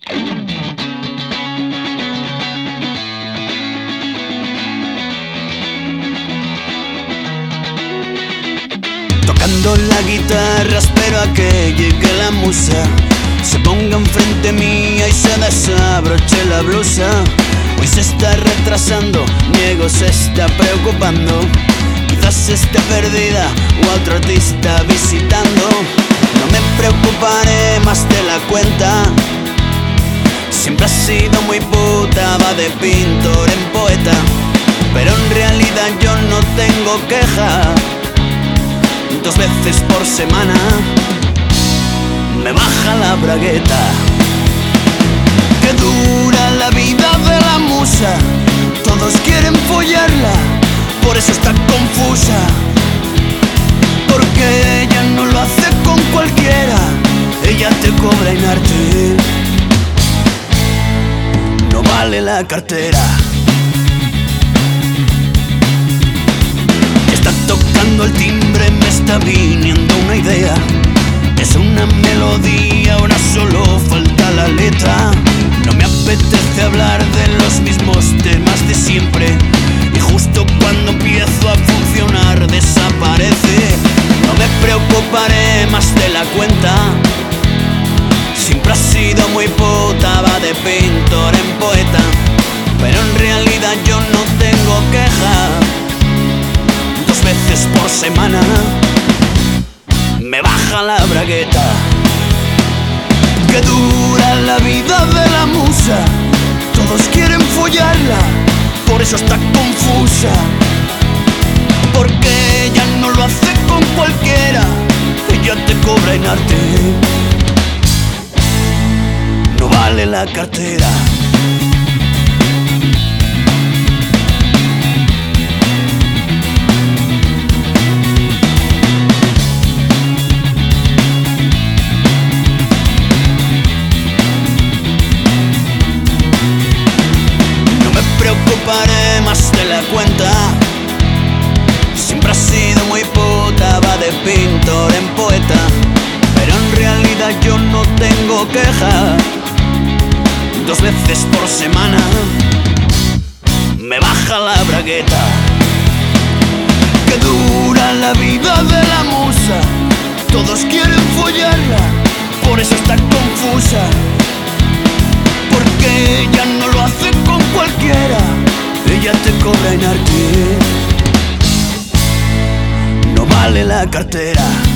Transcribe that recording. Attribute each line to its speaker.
Speaker 1: Tocando la guitarra espero a que llegue la musa, se ponga enfrente mía y se desabroche la blusa. Hoy se está retrasando, Niego se está preocupando, quizás esté perdida o a otro artista visitando. No me preocuparé más de la cuenta, siempre ha sido muy puta, va de pintor en poeta, pero en realidad yo no tengo queja. 2 veces por semana me baja la bragueta. Que dura la vida de la musa, todos quieren follarla, por eso está confusa, porque ella no lo hace con cualquiera, ella te cobra en arte, no vale la cartera. Ya está tocando el timbre, me está viniendo una idea, es una melodía, ahora solo falta la letra. No me apetece hablar de los mismos temas de siempre, y justo cuando empiezo a funcionar desaparece. No me preocuparé más de la cuenta, siempre ha sido muy puta, va de pintor en poeta, pero en realidad yo no tengo queja. 2 veces por semana me baja la bragueta. Que dura la vida de la musa, todos quieren follarla, por eso está confusa, porque ella no lo hace con cualquiera, ella te cobra en arte, no vale la cartera. Preocuparé más de la cuenta, siempre ha sido muy puta, va de pintor en poeta, pero en realidad yo no tengo queja. 2 veces por semana me baja la bragueta. Que dura la vida de la musa, todos quieren follarla, por eso está confusa, porque ella no lo hace con cualquiera, ella te cobra en arte, no vale la cartera.